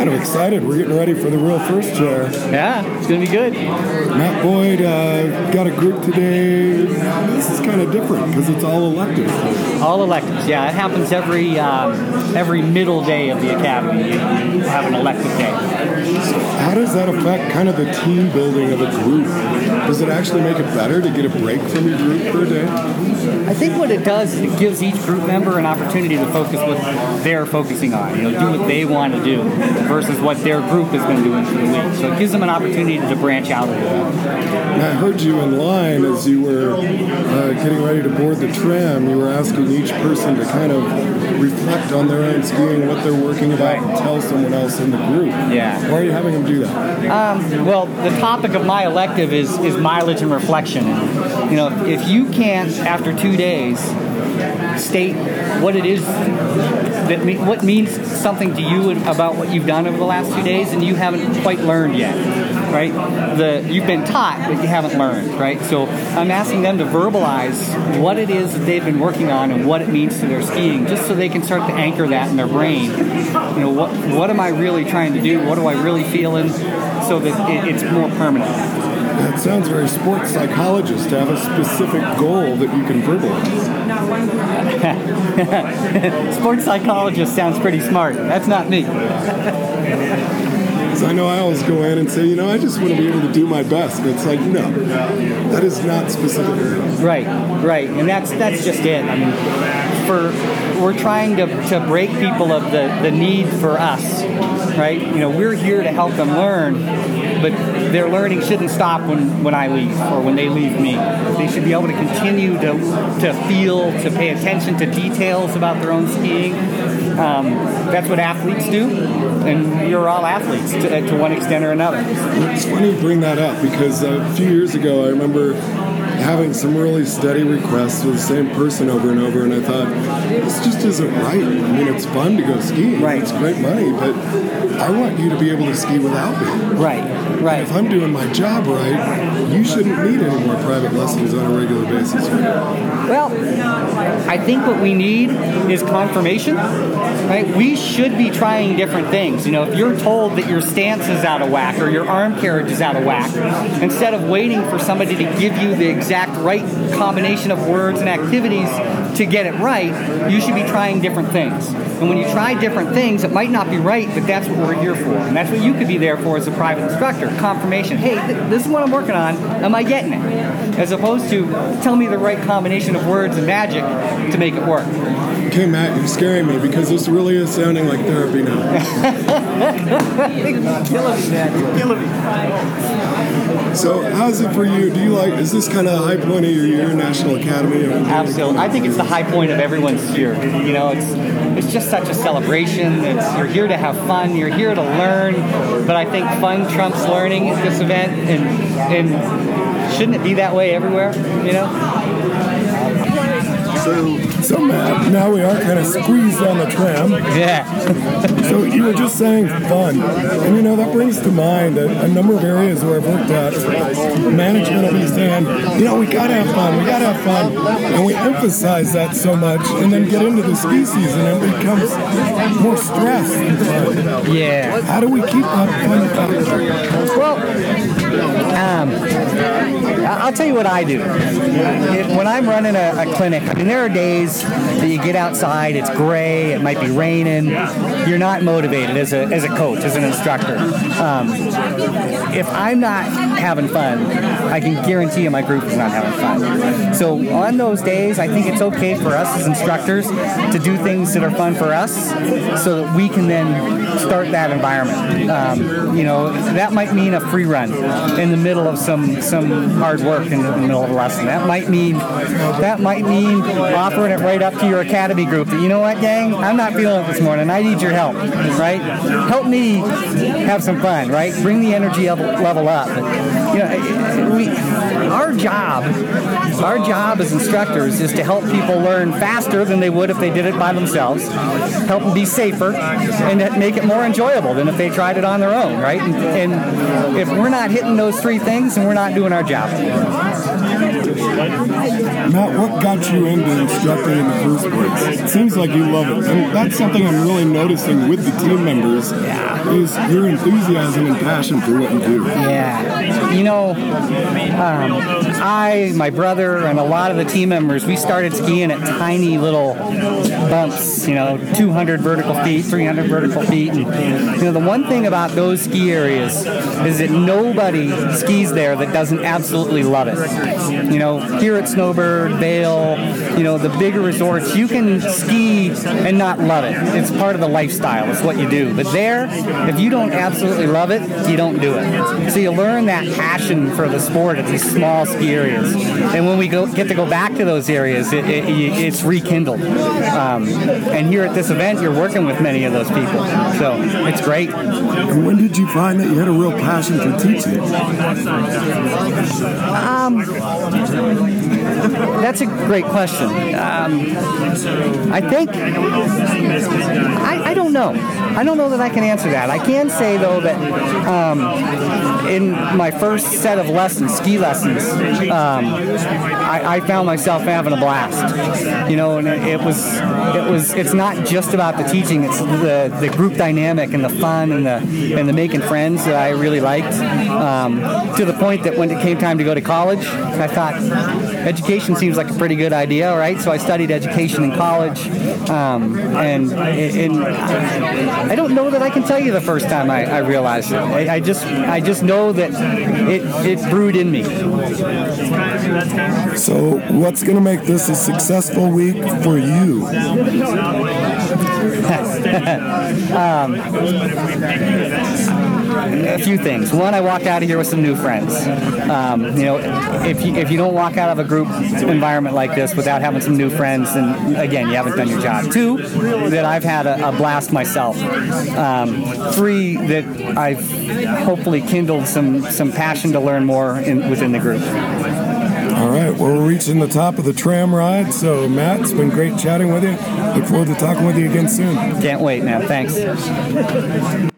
kind of excited. We're getting ready for the real first chair. Yeah, it's going to be good. Matt Boyd got a group today. This is kind of different because it's all electives. All electives, yeah. It happens every middle day of the academy. You have an elective day. So how does that affect kind of the team building of a group? Does it actually make it better to get a break from your group for a day? I think what it does is it gives each group member an opportunity to focus what they're focusing on, do what they want to do versus what their group has been doing for the week. So it gives them an opportunity to branch out a little bit. I heard you in line as you were getting ready to board the tram. You were asking each person to kind of reflect on their own skiing, what they're working about, and tell someone else in the group. Yeah. Why are you having them do that? Well, the topic of my elective is mileage and reflection. And, if you can't, after 2 days, state what it is what means something to you about what you've done over the last 2 days, and you haven't quite learned yet, right? You've been taught, but you haven't learned, right? So I'm asking them to verbalize what it is that they've been working on and what it means to their skiing, just so they can start to anchor that in their brain. What am I really trying to do? What do I really feel in, so that it's more permanent. That sounds very sports psychologist to have a specific goal that you can verbalize. Sports psychologist sounds pretty smart. That's not me. So I know I always go in and say, I just want to be able to do my best. But it's like, no, that is not specific. Right. And that's just it. I mean, we're trying to break people of the need for us, right? We're here to help them learn, but their learning shouldn't stop when I leave or when they leave me. They should be able to continue to feel, to pay attention to details about their own skiing. That's what athletes do, and you're all athletes to one extent or another. It's funny you bring that up because a few years ago I remember having some really steady requests with the same person over and over, and I thought, this just isn't right. I mean, it's fun to go skiing. Right. It's great money, but I want you to be able to ski without me. Right. And if I'm doing my job right, you shouldn't need any more private lessons on a regular basis. Well, I think what we need is confirmation, right? We should be trying different things. If you're told that your stance is out of whack or your arm carriage is out of whack, instead of waiting for somebody to give you the exact right combination of words and activities to get it right, you should be trying different things. And when you try different things, it might not be right, but that's what we're here for. And that's what you could be there for as a private instructor. Confirmation. Hey, this is what I'm working on. Am I getting it? As opposed to tell me the right combination of words and magic to make it work. Okay, Matt, you're scaring me because this really is sounding like therapy now. You're killing me, man. You're killing me. So, how's it for you? Is this kind of the high point of your year, National Academy? Absolutely. I think it's the high point of everyone's year. It's just such a celebration. You're here to have fun. You're here to learn. But I think fun trumps learning at this event. And shouldn't it be that way everywhere? So Matt, now we are kind of squeezed on the tram. Yeah. So you were just saying fun. And that brings to mind a number of areas where I've worked at. Management will be saying, we gotta have fun, And we emphasize that so much and then get into the ski season and it becomes more stress than fun. Yeah. How do we keep that fun factor? Well, I'll tell you what I do. When I'm running a clinic, there are days that you get outside, it's gray, it might be raining, you're not motivated as a coach, as an instructor. If I'm not having fun, I can guarantee you my group is not having fun. So on those days, I think it's okay for us as instructors to do things that are fun for us so that we can then start that environment. That might mean a free run in the middle of some hard work in the middle of a lesson. That might mean offering it right up to your academy group that, gang, I'm not feeling it this morning. I need your help, right? Help me have some fun, right? Bring the energy level up. Our job as instructors is to help people learn faster than they would if they did it by themselves, help them be safer, and make it more enjoyable than if they tried it on their own, right? And if we're not hitting those three things, then we're not doing our job. Matt, what got you into instructing in the first place? It seems like you love it. And that's something I'm really noticing with the team members is your enthusiasm and passion for what you do. Yeah. You know, my brother, and a lot of the team members, we started skiing at tiny little bumps, 200 vertical feet, 300 vertical feet. And, the one thing about those ski areas is that nobody skis there that doesn't absolutely love it. Here at Snowbird, Vail, the bigger resorts, you can ski and not love it. It's part of the lifestyle. It's what you do. But there, if you don't absolutely love it, you don't do it. So you learn that passion for the sport at these small ski areas. And when we get to go back to those areas, it's rekindled. And here at this event, you're working with many of those people. So it's great. And when did you find that you had a real passion for teaching? That's a great question. I think, I don't know. I don't know that I can answer that. I can say, though, that in my first set of lessons, ski lessons, I found myself having a blast. And it's not just about the teaching. It's the group dynamic and the fun and the making friends that I really liked. To the point that when it came time to go to college, I thought education seems like a pretty good idea, right? So I studied education in college, and I don't know that I can tell you the first time I realized it. I just know that it brewed in me. So what's going to make this a successful week for you? A few things. One, I walked out of here with some new friends. If you don't walk out of a group environment like this without having some new friends, then again, you haven't done your job. Two, that I've had a blast myself. Three, that I've hopefully kindled some passion to learn more within the group. All right, well, we're reaching the top of the tram ride. So, Matt, it's been great chatting with you. Look forward to talking with you again soon. Can't wait, man. Thanks.